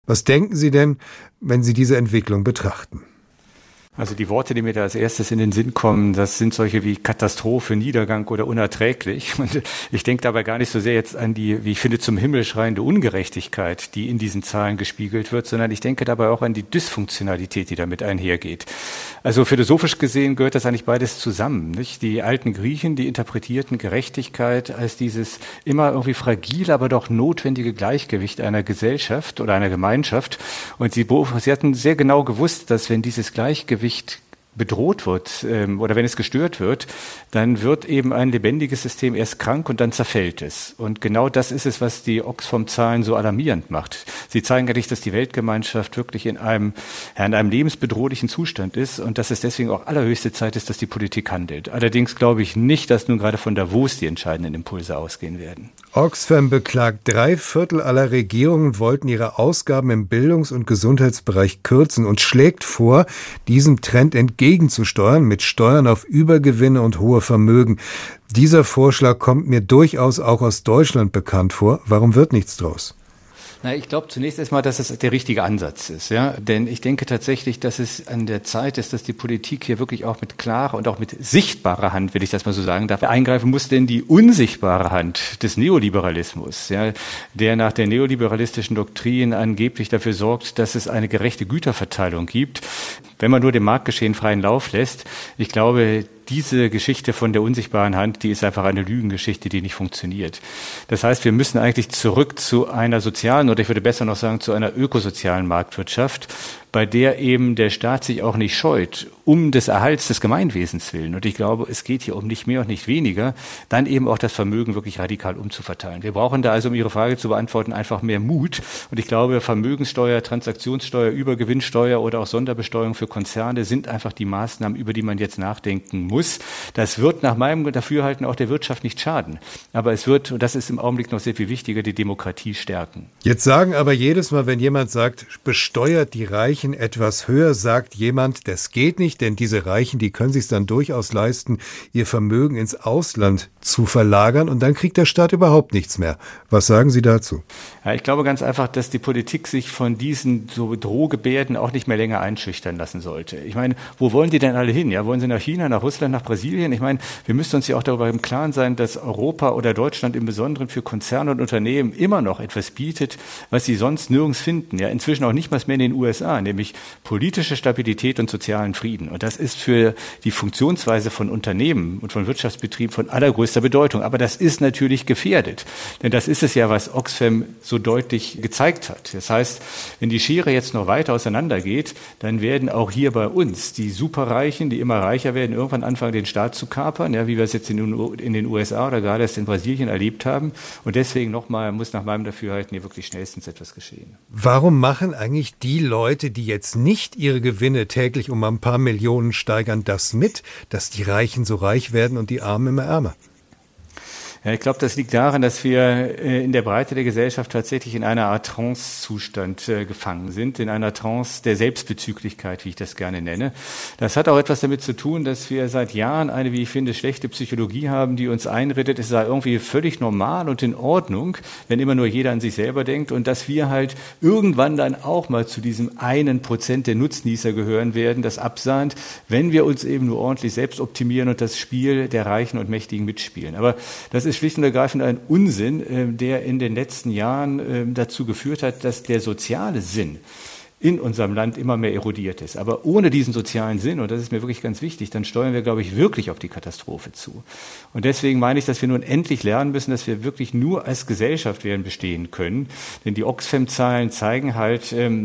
Was denken Sie denn, wenn Sie diese Entwicklung betrachten? Also die Worte, die mir da als erstes in den Sinn kommen, das sind solche wie Katastrophe, Niedergang oder unerträglich. Und ich denke dabei gar nicht so sehr jetzt an die, wie ich finde, zum Himmel schreiende Ungerechtigkeit, die in diesen Zahlen gespiegelt wird, sondern ich denke dabei auch an die Dysfunktionalität, die damit einhergeht. Also philosophisch gesehen gehört das eigentlich beides zusammen, nicht? Die alten Griechen, die interpretierten Gerechtigkeit als dieses immer irgendwie fragile, aber doch notwendige Gleichgewicht einer Gesellschaft oder einer Gemeinschaft. Und sie hatten sehr genau gewusst, dass wenn dieses Gleichgewicht bedroht wird oder wenn es gestört wird, dann wird eben ein lebendiges System erst krank und dann zerfällt es. Und genau das ist es, was die Oxfam-Zahlen so alarmierend macht. Sie zeigen eigentlich, dass die Weltgemeinschaft wirklich in einem lebensbedrohlichen Zustand ist und dass es deswegen auch allerhöchste Zeit ist, dass die Politik handelt. Allerdings glaube ich nicht, dass nun gerade von Davos die entscheidenden Impulse ausgehen werden. Oxfam beklagt, 3/4 aller Regierungen wollten ihre Ausgaben im Bildungs- und Gesundheitsbereich kürzen und schlägt vor, diesem Trend entgegenzusteuern mit Steuern auf Übergewinne und hohe Vermögen. Dieser Vorschlag kommt mir durchaus auch aus Deutschland bekannt vor. Warum wird nichts draus? Na, ich glaube zunächst erstmal, dass es der richtige Ansatz ist, ja, denn ich denke tatsächlich, dass es an der Zeit ist, dass die Politik hier wirklich auch mit klarer und auch mit sichtbarer Hand, will ich das mal so sagen, dafür eingreifen muss, denn die unsichtbare Hand des Neoliberalismus, ja, der nach der neoliberalistischen Doktrin angeblich dafür sorgt, dass es eine gerechte Güterverteilung gibt, wenn man nur dem Marktgeschehen freien Lauf lässt. Ich glaube, diese Geschichte von der unsichtbaren Hand, die ist einfach eine Lügengeschichte, die nicht funktioniert. Das heißt, wir müssen eigentlich zurück zu einer sozialen, oder ich würde besser noch sagen, zu einer ökosozialen Marktwirtschaft, bei der eben der Staat sich auch nicht scheut, um des Erhalts des Gemeinwesens willen. Und ich glaube, es geht hier um nicht mehr und nicht weniger, dann eben auch das Vermögen wirklich radikal umzuverteilen. Wir brauchen da also, um Ihre Frage zu beantworten, einfach mehr Mut. Und ich glaube, Vermögenssteuer, Transaktionssteuer, Übergewinnsteuer oder auch Sonderbesteuerung für Konzerne sind einfach die Maßnahmen, über die man jetzt nachdenken muss. Das wird nach meinem Dafürhalten auch der Wirtschaft nicht schaden. Aber es wird, und das ist im Augenblick noch sehr viel wichtiger, die Demokratie stärken. Jetzt sagen aber jedes Mal, wenn jemand sagt, besteuert die Reichen etwas höher, sagt jemand, das geht nicht, denn diese Reichen, die können sich dann durchaus leisten, ihr Vermögen ins Ausland zu verlagern und dann kriegt der Staat überhaupt nichts mehr. Was sagen Sie dazu? Ja, ich glaube ganz einfach, dass die Politik sich von diesen so Drohgebärden auch nicht mehr länger einschüchtern lassen sollte. Ich meine, wo wollen die denn alle hin? Ja, wollen sie nach China, nach Russland, nach Brasilien? Ich meine, wir müssen uns ja auch darüber im Klaren sein, dass Europa oder Deutschland im Besonderen für Konzerne und Unternehmen immer noch etwas bietet, was sie sonst nirgends finden. Ja, inzwischen auch nicht mal mehr in den USA, nämlich politische Stabilität und sozialen Frieden. Und das ist für die Funktionsweise von Unternehmen und von Wirtschaftsbetrieben von allergrößter Bedeutung. Aber das ist natürlich gefährdet. Denn das ist es ja, was Oxfam so deutlich gezeigt hat. Das heißt, wenn die Schere jetzt noch weiter auseinandergeht, dann werden auch hier bei uns die Superreichen, die immer reicher werden, irgendwann anfangen, den Staat zu kapern, ja, wie wir es jetzt in den USA oder gerade erst in Brasilien erlebt haben. Und deswegen nochmal muss nach meinem Dafürhalten hier wirklich schnellstens etwas geschehen. Warum machen eigentlich die Leute, die jetzt nicht ihre Gewinne täglich um ein paar Millionen steigern, das mit, dass die Reichen so reich werden und die Armen immer ärmer? Ja, ich glaube, das liegt daran, dass wir in der Breite der Gesellschaft tatsächlich in einer Art Trance-Zustand gefangen sind, in einer Trance der Selbstbezüglichkeit, wie ich das gerne nenne. Das hat auch etwas damit zu tun, dass wir seit Jahren eine, wie ich finde, schlechte Psychologie haben, die uns einredet, es sei irgendwie völlig normal und in Ordnung, wenn immer nur jeder an sich selber denkt und dass wir halt irgendwann dann auch mal zu diesem 1% der Nutznießer gehören werden, das absahnt, wenn wir uns eben nur ordentlich selbst optimieren und das Spiel der Reichen und Mächtigen mitspielen. Aber das ist schlicht und ergreifend ein Unsinn, der in den letzten Jahren dazu geführt hat, dass der soziale Sinn in unserem Land immer mehr erodiert ist. Aber ohne diesen sozialen Sinn, und das ist mir wirklich ganz wichtig, dann steuern wir, glaube ich, wirklich auf die Katastrophe zu. Und deswegen meine ich, dass wir nun endlich lernen müssen, dass wir wirklich nur als Gesellschaft werden bestehen können. Denn die Oxfam-Zahlen zeigen halt,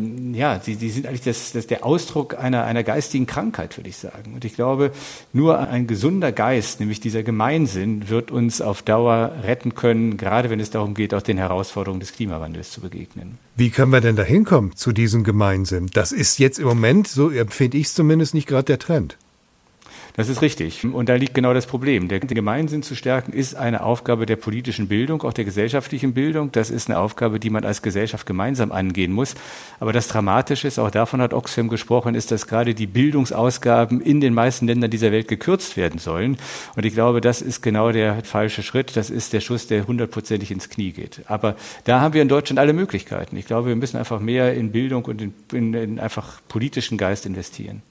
die sind eigentlich der Ausdruck einer geistigen Krankheit, würde ich sagen. Und ich glaube, nur ein gesunder Geist, nämlich dieser Gemeinsinn, wird uns auf Dauer retten können, gerade wenn es darum geht, auch den Herausforderungen des Klimawandels zu begegnen. Wie können wir denn da hinkommen zu diesem Gemeinsinn? Das ist jetzt im Moment, so empfinde ich es zumindest, nicht gerade der Trend. Das ist richtig. Und da liegt genau das Problem. Den Gemeinsinn zu stärken ist eine Aufgabe der politischen Bildung, auch der gesellschaftlichen Bildung. Das ist eine Aufgabe, die man als Gesellschaft gemeinsam angehen muss. Aber das Dramatische ist, auch davon hat Oxfam gesprochen, ist, dass gerade die Bildungsausgaben in den meisten Ländern dieser Welt gekürzt werden sollen. Und ich glaube, das ist genau der falsche Schritt. Das ist der Schuss, der 100%ig ins Knie geht. Aber da haben wir in Deutschland alle Möglichkeiten. Ich glaube, wir müssen einfach mehr in Bildung und in einfach politischen Geist investieren.